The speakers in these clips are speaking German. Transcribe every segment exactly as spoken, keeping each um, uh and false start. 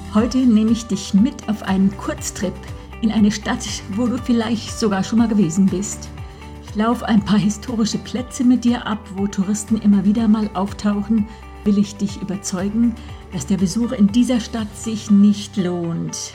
Heute nehme ich dich mit auf einen Kurztrip in eine Stadt, wo du vielleicht sogar schon mal gewesen bist. Ich laufe ein paar historische Plätze mit dir ab, wo Touristen immer wieder mal auftauchen. Will ich dich überzeugen, dass der Besuch in dieser Stadt sich nicht lohnt.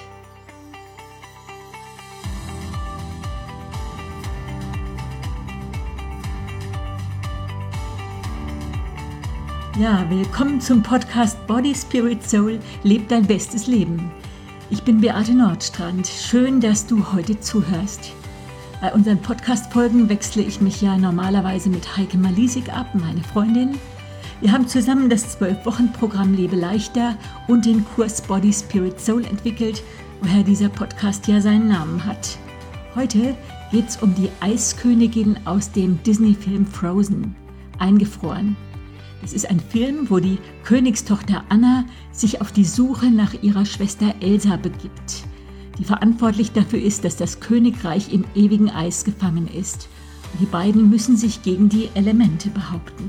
Ja, willkommen zum Podcast Body, Spirit, Soul, leb dein bestes Leben. Ich bin Beate Nordstrand. Schön, dass du heute zuhörst. Bei unseren Podcast-Folgen wechsle ich mich ja normalerweise mit Heike Malisik ab, meine Freundin. Wir haben zusammen das zwölf-Wochen-Programm Lebe leichter und den Kurs Body, Spirit, Soul entwickelt, woher dieser Podcast ja seinen Namen hat. Heute geht es um die Eiskönigin aus dem Disney-Film Frozen, eingefroren. Es ist ein Film, wo die Königstochter Anna sich auf die Suche nach ihrer Schwester Elsa begibt, die verantwortlich dafür ist, dass das Königreich im ewigen Eis gefangen ist. Und die beiden müssen sich gegen die Elemente behaupten.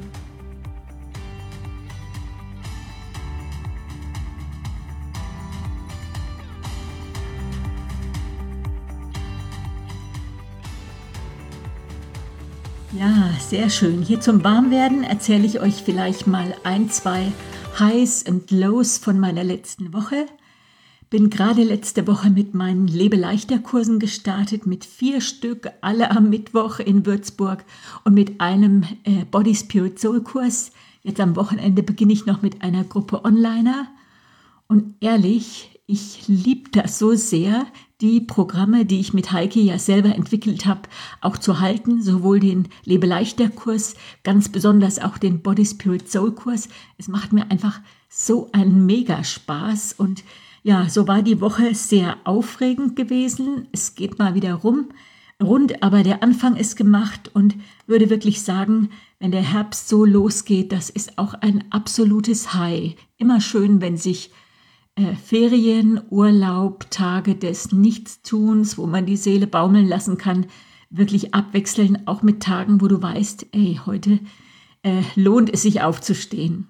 Ja, sehr schön. Hier zum Warmwerden erzähle ich euch vielleicht mal ein, zwei Highs und Lows von meiner letzten Woche. Bin gerade letzte Woche mit meinen Lebe-leichter-Kursen gestartet, mit vier Stück, alle am Mittwoch in Würzburg und mit einem äh, Body, Spirit, Soul-Kurs. Jetzt am Wochenende beginne ich noch mit einer Gruppe Onliner. Und ehrlich, ich liebe das so sehr, die Programme, die ich mit Heike ja selber entwickelt habe, auch zu halten, sowohl den Lebe-leichter-Kurs, ganz besonders auch den Body, Spirit, Soul-Kurs. Es macht mir einfach so einen Mega-Spaß und ja, so war die Woche sehr aufregend gewesen. Es geht mal wieder rum, rund, aber der Anfang ist gemacht und würde wirklich sagen, wenn der Herbst so losgeht, das ist auch ein absolutes High. Immer schön, wenn sich Äh, Ferien, Urlaub, Tage des Nichtstuns, wo man die Seele baumeln lassen kann, wirklich abwechseln, auch mit Tagen, wo du weißt, ey, heute äh, lohnt es sich aufzustehen.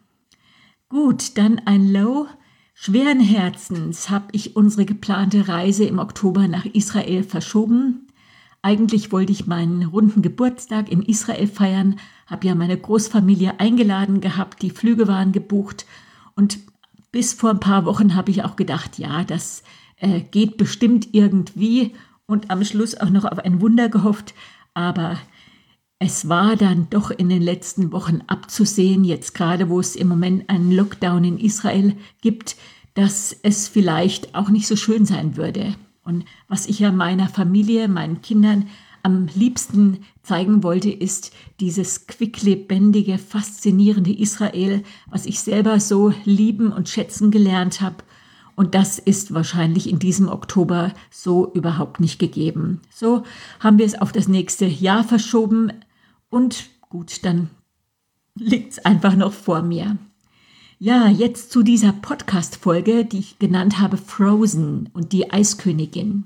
Gut, dann ein Low. Schweren Herzens habe ich unsere geplante Reise im Oktober nach Israel verschoben. Eigentlich wollte ich meinen runden Geburtstag in Israel feiern, habe ja meine Großfamilie eingeladen gehabt, die Flüge waren gebucht und bis vor ein paar Wochen habe ich auch gedacht, ja, das äh, geht bestimmt irgendwie und am Schluss auch noch auf ein Wunder gehofft. Aber es war dann doch in den letzten Wochen abzusehen, jetzt gerade wo es im Moment einen Lockdown in Israel gibt, dass es vielleicht auch nicht so schön sein würde. Und was ich ja meiner Familie, meinen Kindern am liebsten zeigen wollte, ist dieses quicklebendige, faszinierende Israel, was ich selber so lieben und schätzen gelernt habe. Und das ist wahrscheinlich in diesem Oktober so überhaupt nicht gegeben. So haben wir es auf das nächste Jahr verschoben und gut, dann liegt es einfach noch vor mir. Ja, jetzt zu dieser Podcast-Folge, die ich genannt habe Frozen und die Eiskönigin.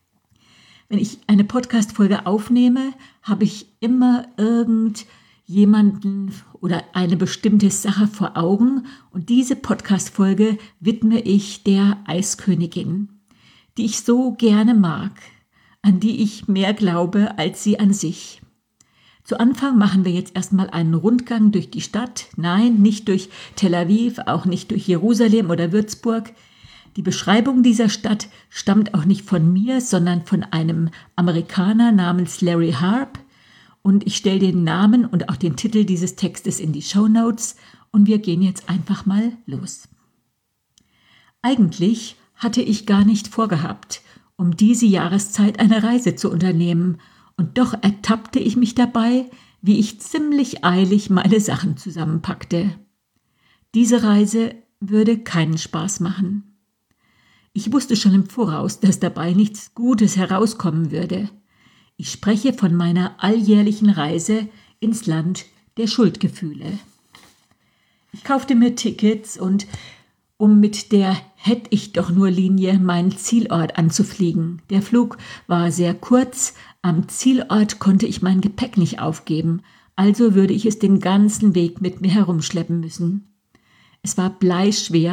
Wenn ich eine Podcast-Folge aufnehme, habe ich immer irgendjemanden oder eine bestimmte Sache vor Augen und diese Podcast-Folge widme ich der Eiskönigin, die ich so gerne mag, an die ich mehr glaube als sie an sich. Zu Anfang machen wir jetzt erstmal einen Rundgang durch die Stadt. Nein, nicht durch Tel Aviv, auch nicht durch Jerusalem oder Würzburg. Die Beschreibung dieser Stadt stammt auch nicht von mir, sondern von einem Amerikaner namens Larry Harp. Und ich stelle den Namen und auch den Titel dieses Textes in die Shownotes und wir gehen jetzt einfach mal los. Eigentlich hatte ich gar nicht vorgehabt, um diese Jahreszeit eine Reise zu unternehmen. Und doch ertappte ich mich dabei, wie ich ziemlich eilig meine Sachen zusammenpackte. Diese Reise würde keinen Spaß machen. Ich wusste schon im Voraus, dass dabei nichts Gutes herauskommen würde. Ich spreche von meiner alljährlichen Reise ins Land der Schuldgefühle. Ich kaufte mir Tickets und um mit der Hätt-ich-doch-nur-Linie meinen Zielort anzufliegen. Der Flug war sehr kurz, am Zielort konnte ich mein Gepäck nicht aufgeben, also würde ich es den ganzen Weg mit mir herumschleppen müssen. Es war bleischwer,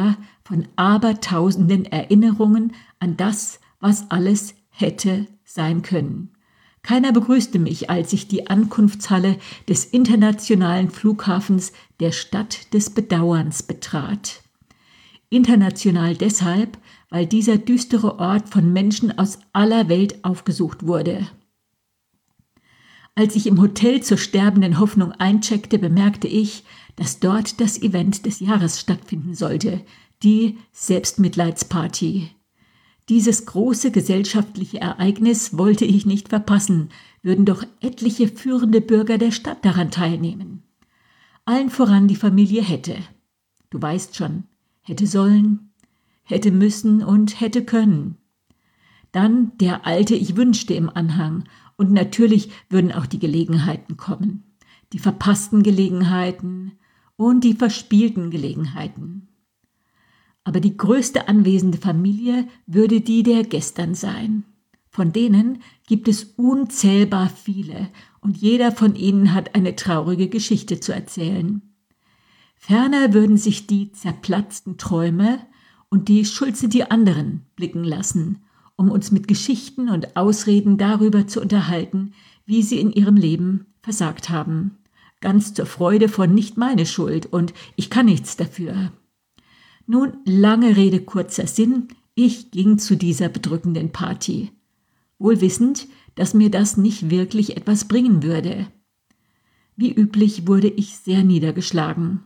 von abertausenden Erinnerungen an das, was alles hätte sein können. Keiner begrüßte mich, als ich die Ankunftshalle des internationalen Flughafens der Stadt des Bedauerns betrat. International deshalb, weil dieser düstere Ort von Menschen aus aller Welt aufgesucht wurde. Als ich im Hotel zur sterbenden Hoffnung eincheckte, bemerkte ich, dass dort das Event des Jahres stattfinden sollte, die Selbstmitleidsparty. Dieses große gesellschaftliche Ereignis wollte ich nicht verpassen, würden doch etliche führende Bürger der Stadt daran teilnehmen. Allen voran die Familie Hätte. Du weißt schon, hätte sollen, hätte müssen und hätte können. Dann der alte Ich wünschte im Anhang und natürlich würden auch die Gelegenheiten kommen. Die verpassten Gelegenheiten und die verspielten Gelegenheiten. Aber die größte anwesende Familie würde die der gestern sein. Von denen gibt es unzählbar viele und jeder von ihnen hat eine traurige Geschichte zu erzählen. Ferner würden sich die zerplatzten Träume und die Schuld sind die anderen blicken lassen, um uns mit Geschichten und Ausreden darüber zu unterhalten, wie sie in ihrem Leben versagt haben. Ganz zur Freude von nicht meine Schuld und ich kann nichts dafür. Nun, lange Rede, kurzer Sinn, ich ging zu dieser bedrückenden Party, wohl wissend, dass mir das nicht wirklich etwas bringen würde. Wie üblich wurde ich sehr niedergeschlagen.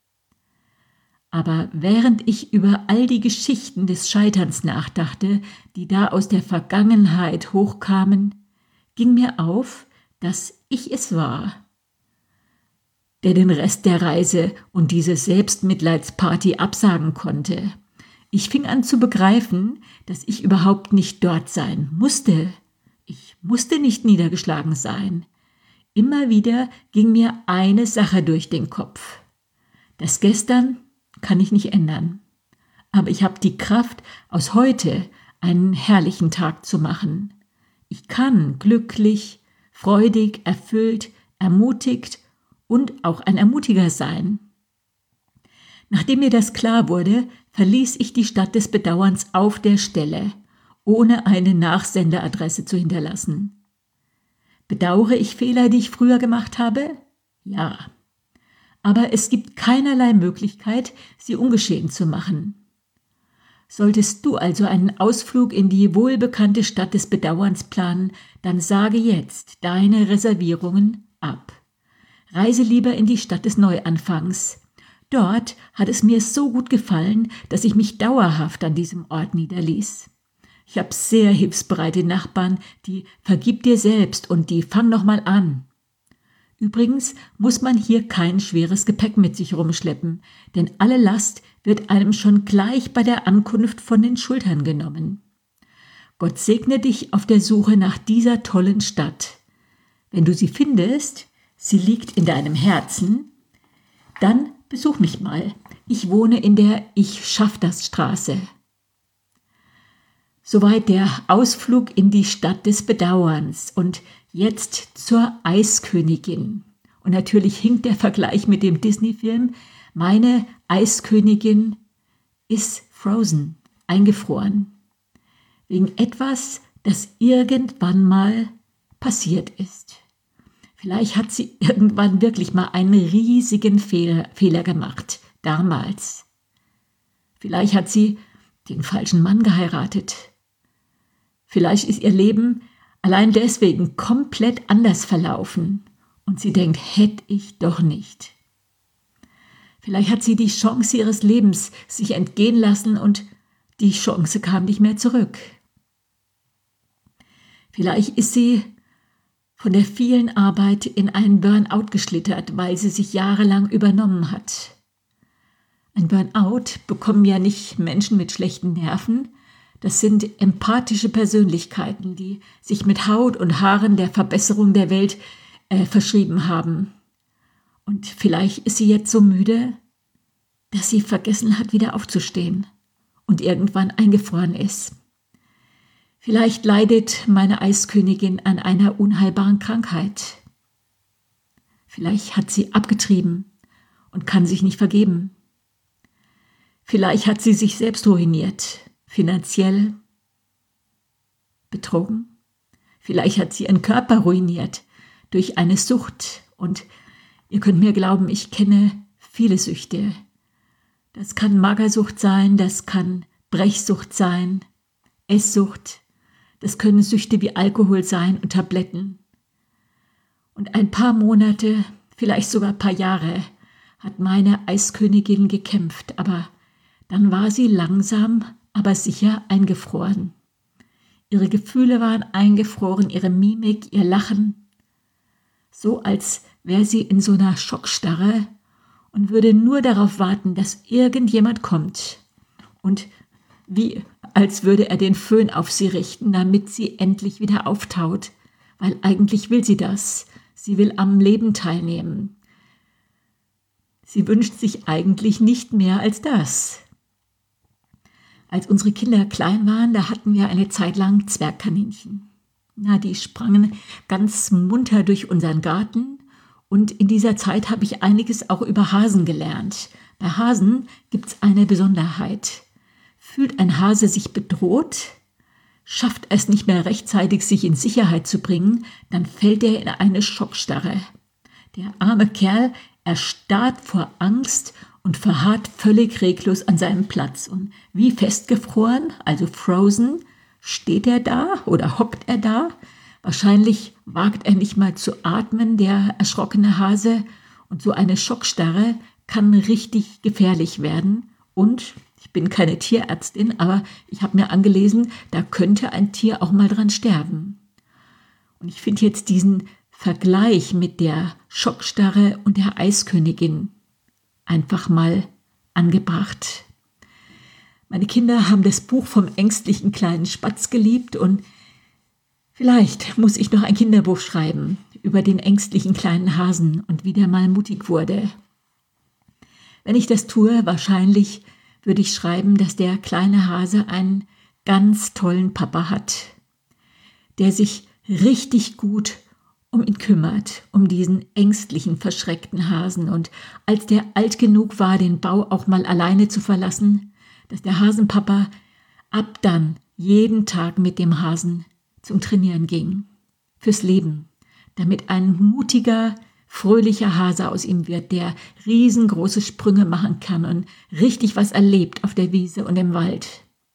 Aber während ich über all die Geschichten des Scheiterns nachdachte, die da aus der Vergangenheit hochkamen, ging mir auf, dass ich es war, der den Rest der Reise und diese Selbstmitleidsparty absagen konnte. Ich fing an zu begreifen, dass ich überhaupt nicht dort sein musste. Ich musste nicht niedergeschlagen sein. Immer wieder ging mir eine Sache durch den Kopf. Das Gestern kann ich nicht ändern. Aber ich habe die Kraft, aus heute einen herrlichen Tag zu machen. Ich kann glücklich, freudig, erfüllt, ermutigt und auch ein Ermutiger sein. Nachdem mir das klar wurde, verließ ich die Stadt des Bedauerns auf der Stelle, ohne eine Nachsenderadresse zu hinterlassen. Bedauere ich Fehler, die ich früher gemacht habe? Ja. Aber es gibt keinerlei Möglichkeit, sie ungeschehen zu machen. Solltest du also einen Ausflug in die wohlbekannte Stadt des Bedauerns planen, dann sage jetzt deine Reservierungen ab. Reise lieber in die Stadt des Neuanfangs. Dort hat es mir so gut gefallen, dass ich mich dauerhaft an diesem Ort niederließ. Ich habe sehr hilfsbereite Nachbarn, die vergib dir selbst und die fang noch mal an. Übrigens muss man hier kein schweres Gepäck mit sich rumschleppen, denn alle Last wird einem schon gleich bei der Ankunft von den Schultern genommen. Gott segne dich auf der Suche nach dieser tollen Stadt. Wenn du sie findest, sie liegt in deinem Herzen, dann besuch mich mal. Ich wohne in der Ich-Schaff-das-Straße. Soweit der Ausflug in die Stadt des Bedauerns und jetzt zur Eiskönigin. Und natürlich hinkt der Vergleich mit dem Disney-Film. Meine Eiskönigin ist frozen, eingefroren. Wegen etwas, das irgendwann mal passiert ist. Vielleicht hat sie irgendwann wirklich mal einen riesigen Fehler, Fehler gemacht, damals. Vielleicht hat sie den falschen Mann geheiratet. Vielleicht ist ihr Leben allein deswegen komplett anders verlaufen und sie denkt, hätte ich doch nicht. Vielleicht hat sie die Chance ihres Lebens sich entgehen lassen und die Chance kam nicht mehr zurück. Vielleicht ist sie von der vielen Arbeit in einen Burnout geschlittert, weil sie sich jahrelang übernommen hat. Ein Burnout bekommen ja nicht Menschen mit schlechten Nerven. Das sind empathische Persönlichkeiten, die sich mit Haut und Haaren der Verbesserung der Welt äh, verschrieben haben. Und vielleicht ist sie jetzt so müde, dass sie vergessen hat, wieder aufzustehen und irgendwann eingefroren ist. Vielleicht leidet meine Eiskönigin an einer unheilbaren Krankheit. Vielleicht hat sie abgetrieben und kann sich nicht vergeben. Vielleicht hat sie sich selbst ruiniert, finanziell betrogen. Vielleicht hat sie ihren Körper ruiniert durch eine Sucht. Und ihr könnt mir glauben, ich kenne viele Süchte. Das kann Magersucht sein, das kann Brechsucht sein, Esssucht. Das können Süchte wie Alkohol sein und Tabletten. Und ein paar Monate, vielleicht sogar ein paar Jahre, hat meine Eiskönigin gekämpft, aber dann war sie langsam, aber sicher eingefroren. Ihre Gefühle waren eingefroren, ihre Mimik, ihr Lachen, so als wäre sie in so einer Schockstarre und würde nur darauf warten, dass irgendjemand kommt und wie als würde er den Föhn auf sie richten, damit sie endlich wieder auftaut, weil eigentlich will sie das. Sie will am Leben teilnehmen. Sie wünscht sich eigentlich nicht mehr als das. Als unsere Kinder klein waren, da hatten wir eine Zeit lang Zwergkaninchen. Na, die sprangen ganz munter durch unseren Garten und in dieser Zeit habe ich einiges auch über Hasen gelernt. Bei Hasen gibt es eine Besonderheit. Fühlt ein Hase sich bedroht, schafft es nicht mehr rechtzeitig, sich in Sicherheit zu bringen, dann fällt er in eine Schockstarre. Der arme Kerl erstarrt vor Angst und verharrt völlig reglos an seinem Platz. Und wie festgefroren, also frozen, steht er da oder hockt er da. Wahrscheinlich wagt er nicht mal zu atmen, der erschrockene Hase. Und so eine Schockstarre kann richtig gefährlich werden. Und ich bin keine Tierärztin, aber ich habe mir angelesen, da könnte ein Tier auch mal dran sterben. Und ich finde jetzt diesen Vergleich mit der Schockstarre und der Eiskönigin einfach mal angebracht. Meine Kinder haben das Buch vom ängstlichen kleinen Spatz geliebt und vielleicht muss ich noch ein Kinderbuch schreiben über den ängstlichen kleinen Hasen und wie der mal mutig wurde. Wenn ich das tue, wahrscheinlich würde ich schreiben, dass der kleine Hase einen ganz tollen Papa hat, der sich richtig gut um ihn kümmert, um diesen ängstlichen, verschreckten Hasen. Und als der alt genug war, den Bau auch mal alleine zu verlassen, dass der Hasenpapa ab dann jeden Tag mit dem Hasen zum Trainieren ging, fürs Leben, damit ein mutiger, fröhlicher Hase aus ihm wird, der riesengroße Sprünge machen kann und richtig was erlebt auf der Wiese und im Wald.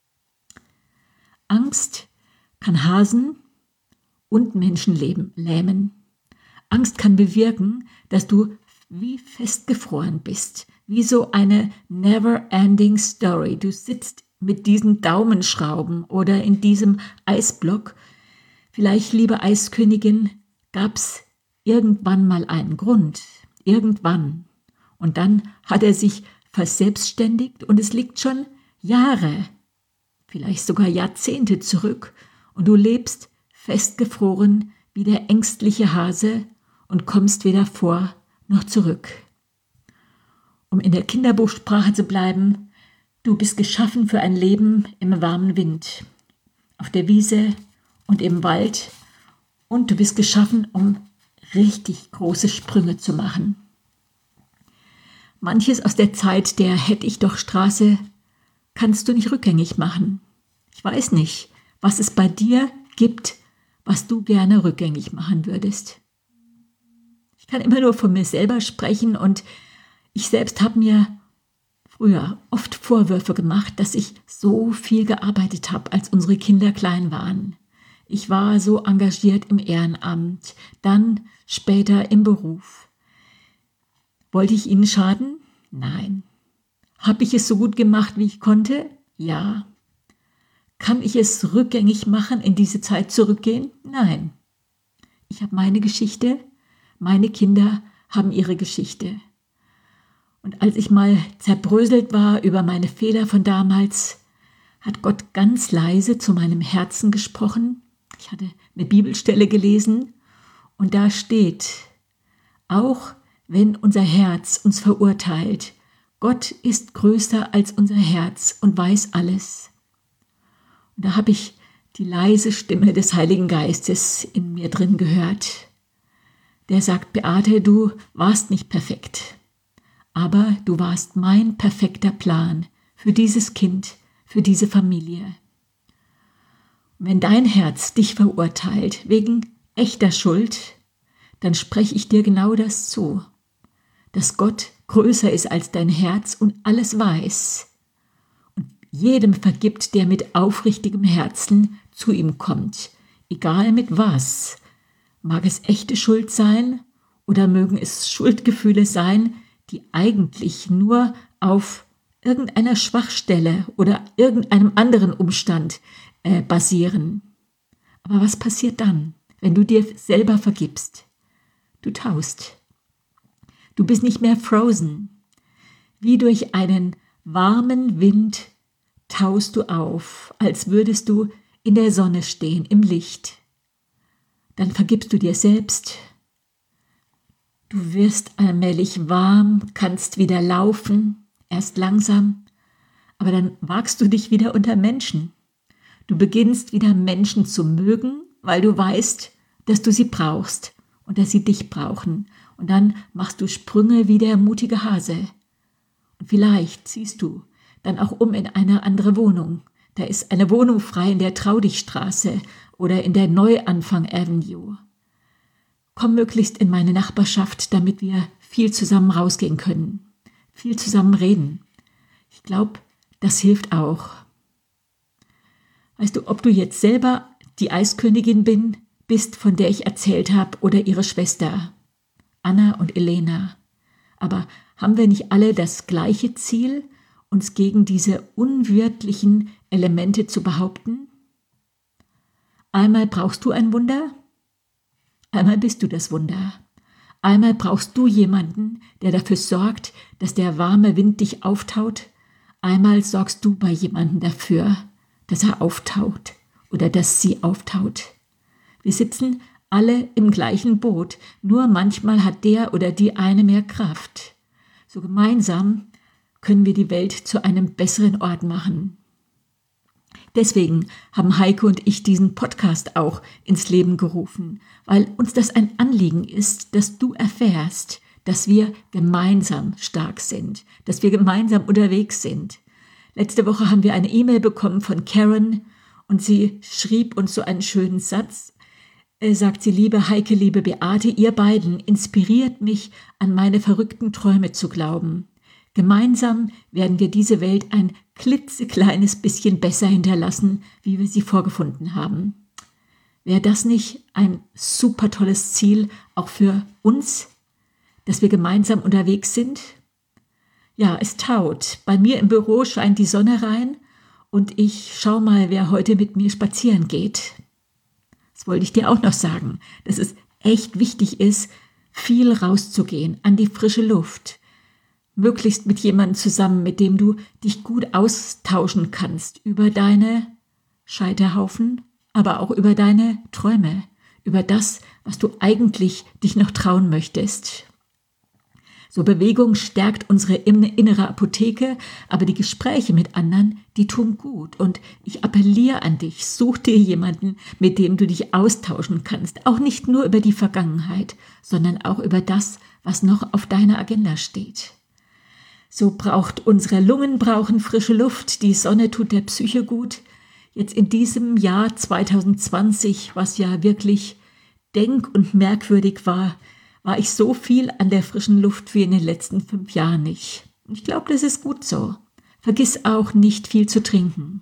Angst kann Hasen und Menschenleben lähmen. Angst kann bewirken, dass du wie festgefroren bist, wie so eine never-ending Story. Du sitzt mit diesen Daumenschrauben oder in diesem Eisblock. Vielleicht, liebe Eiskönigin, gab's irgendwann mal einen Grund, irgendwann. Und dann hat er sich verselbstständigt und es liegt schon Jahre, vielleicht sogar Jahrzehnte zurück und du lebst festgefroren wie der ängstliche Hase und kommst weder vor noch zurück. Um in der Kinderbuchsprache zu bleiben, du bist geschaffen für ein Leben im warmen Wind, auf der Wiese und im Wald und du bist geschaffen, um richtig große Sprünge zu machen. Manches aus der Zeit der Hätt-ich-doch-Straße kannst du nicht rückgängig machen. Ich weiß nicht, was es bei dir gibt, was du gerne rückgängig machen würdest. Ich kann immer nur von mir selber sprechen und ich selbst habe mir früher oft Vorwürfe gemacht, dass ich so viel gearbeitet habe, als unsere Kinder klein waren. Ich war so engagiert im Ehrenamt, dann später im Beruf. Wollte ich ihnen schaden? Nein. Habe ich es so gut gemacht, wie ich konnte? Ja. Kann ich es rückgängig machen, in diese Zeit zurückgehen? Nein. Ich habe meine Geschichte, meine Kinder haben ihre Geschichte. Und als ich mal zerbröselt war über meine Fehler von damals, hat Gott ganz leise zu meinem Herzen gesprochen. Ich hatte eine Bibelstelle gelesen und da steht, auch wenn unser Herz uns verurteilt, Gott ist größer als unser Herz und weiß alles. Und da habe ich die leise Stimme des Heiligen Geistes in mir drin gehört. Der sagt, Beate, du warst nicht perfekt, aber du warst mein perfekter Plan für dieses Kind, für diese Familie. Wenn dein Herz dich verurteilt wegen echter Schuld, dann spreche ich dir genau das zu, dass Gott größer ist als dein Herz und alles weiß und jedem vergibt, der mit aufrichtigem Herzen zu ihm kommt, egal mit was. Mag es echte Schuld sein oder mögen es Schuldgefühle sein, die eigentlich nur auf irgendeiner Schwachstelle oder irgendeinem anderen Umstand äh, basieren. Aber was passiert dann, wenn du dir selber vergibst? Du taust. Du bist nicht mehr frozen. Wie durch einen warmen Wind taust du auf, als würdest du in der Sonne stehen, im Licht. Dann vergibst du dir selbst. Du wirst allmählich warm, kannst wieder laufen, erst langsam, aber dann wagst du dich wieder unter Menschen. Du beginnst wieder Menschen zu mögen, weil du weißt, dass du sie brauchst und dass sie dich brauchen. Und dann machst du Sprünge wie der mutige Hase. Und vielleicht ziehst du dann auch um in eine andere Wohnung. Da ist eine Wohnung frei in der Traudigstraße oder in der Neuanfang Avenue. Komm möglichst in meine Nachbarschaft, damit wir viel zusammen rausgehen können. Viel zusammen reden. Ich glaube, das hilft auch. Weißt du, ob du jetzt selber die Eiskönigin bin, bist, von der ich erzählt habe, oder ihre Schwester, Anna und Elena. Aber haben wir nicht alle das gleiche Ziel, uns gegen diese unwirtlichen Elemente zu behaupten? Einmal brauchst du ein Wunder, einmal bist du das Wunder. Einmal brauchst du jemanden, der dafür sorgt, dass der warme Wind dich auftaut. Einmal sorgst du bei jemandem dafür, dass er auftaut oder dass sie auftaut. Wir sitzen alle im gleichen Boot, nur manchmal hat der oder die eine mehr Kraft. So gemeinsam können wir die Welt zu einem besseren Ort machen. Deswegen haben Heike und ich diesen Podcast auch ins Leben gerufen, weil uns das ein Anliegen ist, dass du erfährst, dass wir gemeinsam stark sind, dass wir gemeinsam unterwegs sind. Letzte Woche haben wir eine E-Mail bekommen von Karen und sie schrieb uns so einen schönen Satz. Äh, sagt sie, liebe Heike, liebe Beate, ihr beiden inspiriert mich, an meine verrückten Träume zu glauben. Gemeinsam werden wir diese Welt ein klitzekleines bisschen besser hinterlassen, wie wir sie vorgefunden haben. Wäre das nicht ein super tolles Ziel, auch für uns, dass wir gemeinsam unterwegs sind? Ja, es taut. Bei mir im Büro scheint die Sonne rein und ich schau mal, wer heute mit mir spazieren geht. Das wollte ich dir auch noch sagen, dass es echt wichtig ist, viel rauszugehen, an die frische Luft. Möglichst mit jemandem zusammen, mit dem du dich gut austauschen kannst über deine Scheiterhaufen, aber auch über deine Träume, über das, was du eigentlich dich noch trauen möchtest. So Bewegung stärkt unsere innere Apotheke, aber die Gespräche mit anderen, die tun gut. Und ich appelliere an dich, such dir jemanden, mit dem du dich austauschen kannst. Auch nicht nur über die Vergangenheit, sondern auch über das, was noch auf deiner Agenda steht. So braucht unsere Lungen brauchen frische Luft, die Sonne tut der Psyche gut. Jetzt in diesem Jahr zwanzig zwanzig, was ja wirklich denk- und merkwürdig war, war ich so viel an der frischen Luft wie in den letzten fünf Jahren nicht. Ich glaube, das ist gut so. Vergiss auch nicht viel zu trinken.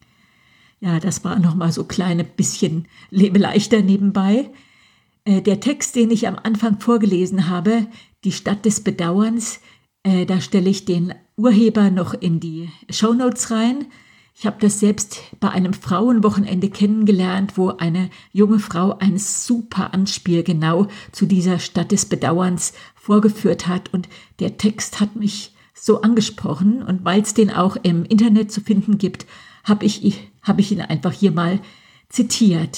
Ja, das war nochmal so kleine bisschen Lebe leichter nebenbei. Äh, der Text, den ich am Anfang vorgelesen habe, die Stadt des Bedauerns, äh, da stelle ich den Urheber noch in die Shownotes rein. Ich habe das selbst bei einem Frauenwochenende kennengelernt, wo eine junge Frau ein super Anspiel genau zu dieser Stadt des Bedauerns vorgeführt hat. Und der Text hat mich so angesprochen. Und weil es den auch im Internet zu finden gibt, habe ich, hab ich ihn einfach hier mal zitiert.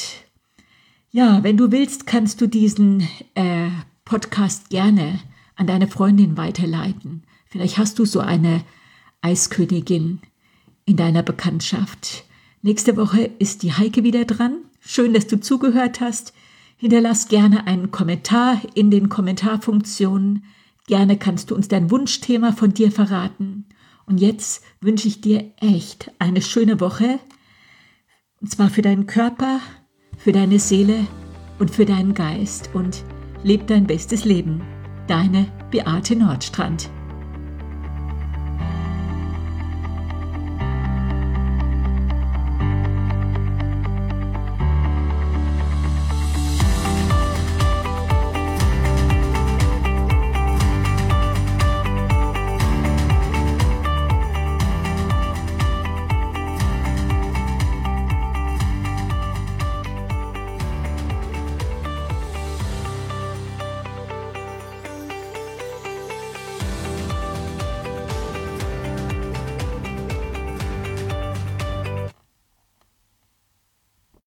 Ja, wenn du willst, kannst du diesen äh, Podcast gerne an deine Freundin weiterleiten. Vielleicht hast du so eine Eiskönigin in deiner Bekanntschaft. Nächste Woche ist die Heike wieder dran. Schön, dass du zugehört hast. Hinterlass gerne einen Kommentar in den Kommentarfunktionen. Gerne kannst du uns dein Wunschthema von dir verraten. Und jetzt wünsche ich dir echt eine schöne Woche, und zwar für deinen Körper, für deine Seele und für deinen Geist. Und leb dein bestes Leben. Deine Beate Nordstrand.